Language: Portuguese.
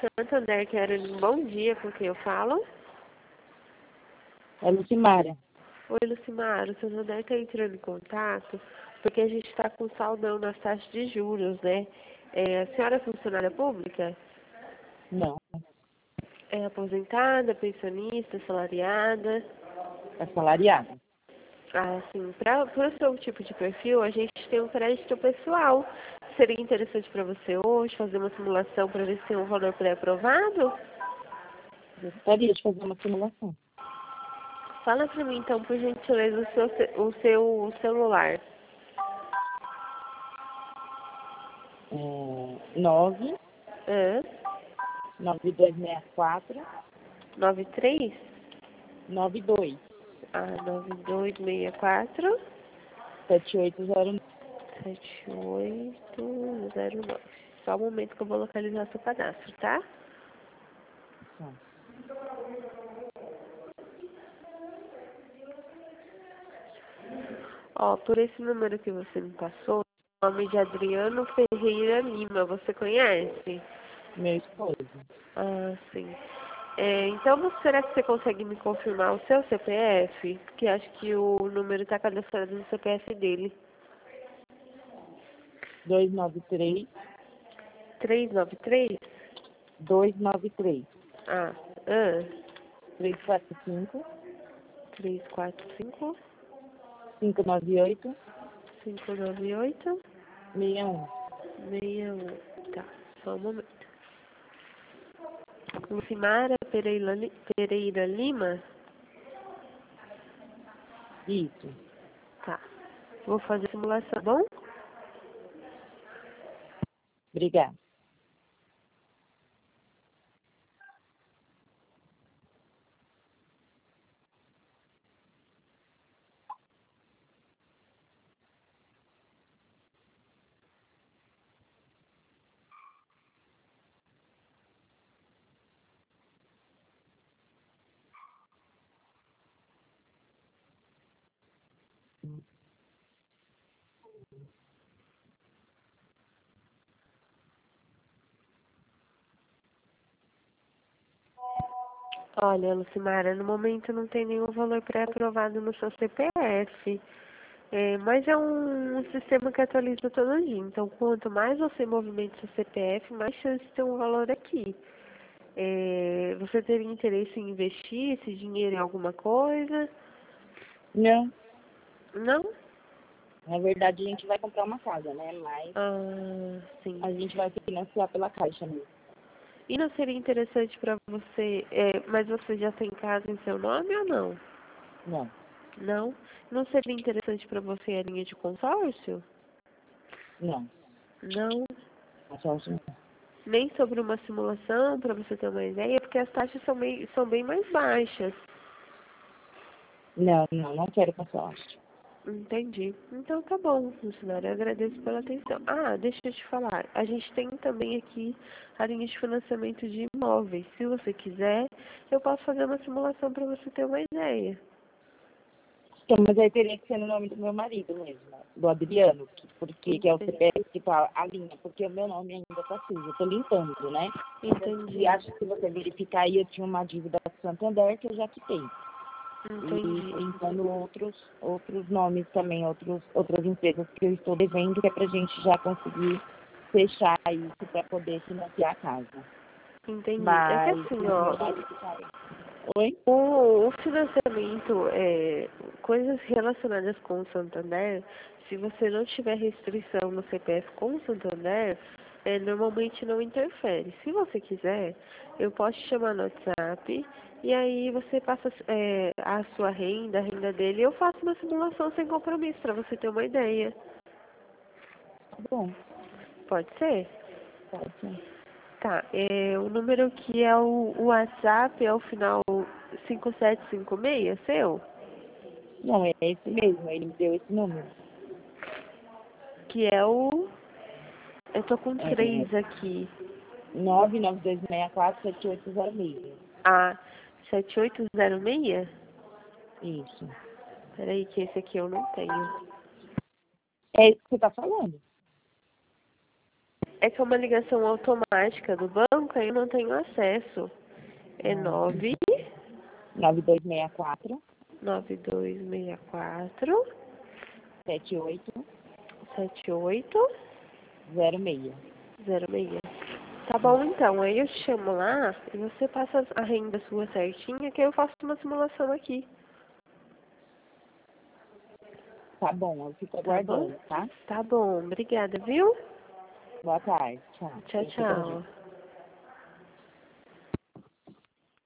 Santander, quero um bom dia, com quem eu falo? É Lucimara. Oi, Lucimar, o Santander está entrando em contato porque a gente está com saldão nas taxas de juros, né? A senhora é funcionária pública? Não, É aposentada, pensionista, assalariada? assalariada. Ah, sim. Para o seu tipo de perfil, a gente tem um crédito pessoal. Seria interessante para você hoje fazer uma simulação para ver se tem um valor pré-aprovado? Gostaria de fazer uma simulação. Fala para mim, então, por gentileza, o seu celular. 9 Hã? 9264 93? 92 9264 7809. 7809. Só um momento que eu vou localizar seu cadastro, tá? Ó, por esse número que você me passou, o nome de Adriano Ferreira Lima, você conhece? Meu esposo. Ah, sim. Então, será que você consegue me confirmar o seu CPF? Porque acho que o número está cadastrado no CPF dele. 293 393? 293 Ah, 345 345 598 598 61. 61. Tá, só um momento. Lucimara Pereira Lima? Isso. Tá. Vou fazer a simulação, tá bom? Obrigada. Olha, Lucimara, no momento não tem nenhum valor pré-aprovado no seu CPF. Mas é um sistema que atualiza todo dia. Então, quanto mais você movimenta seu CPF, mais chance de ter um valor aqui. Você teria interesse em investir esse dinheiro em alguma coisa? Não, Não? na verdade a gente vai comprar uma casa, né? Mas Ah, sim. a gente vai financiar pela Caixa mesmo. E não seria interessante para você, mas você já tem casa em seu nome ou não? Não, Não? Não seria interessante para você a linha de consórcio? não. Não? Consórcio não. Nem sobre uma simulação, para você ter uma ideia, porque as taxas são bem mais baixas. Não quero consórcio. Entendi. Então tá bom, funcionário. Eu agradeço pela atenção. Ah, deixa eu te falar. A gente tem também aqui a linha de financiamento de imóveis. Se você quiser, eu posso fazer uma simulação para você ter uma ideia. Então, mas aí teria que ser no nome do meu marido mesmo, do Adriano, porque é o CPF que tá a linha, porque o meu nome ainda tá sujo, eu tô limpando, né? Entendi. E acho que se você verificar aí, eu tinha uma dívida do Santander que eu já quitei. Entendi. E limpando outros nomes também, outras empresas que eu estou devendo, que é pra gente já conseguir fechar isso para poder financiar a casa. Entendi. É que Mas assim, se ó, eu verificar. Oi? o financiamento, coisas relacionadas com o Santander, se você não tiver restrição no CPF com o Santander, normalmente não interfere. Se você quiser, eu posso te chamar no WhatsApp e aí você passa a sua renda, a renda dele, e eu faço uma simulação sem compromisso para você ter uma ideia. Tá bom, Pode ser? pode ser. Tá, o número que é o WhatsApp é o final 5756, seu? Não, é esse mesmo, ele me deu esse número. Que é o... Eu tô com É três aqui. 992647806. Ah, 7806? Isso. Peraí, que esse aqui eu não tenho. É isso que você tá falando? É que é uma ligação automática do banco, aí eu não tenho acesso. É Ah, 9264 99264 7806. 7806. Tá bom, então. Aí eu te chamo lá e você passa a renda sua certinha, que aí eu faço uma simulação aqui. Tá bom, eu fico Tá bom? aguardando, tá? Tá bom. Obrigada, viu? Boa tarde. Tchau. Tchau, Eu fico tchau.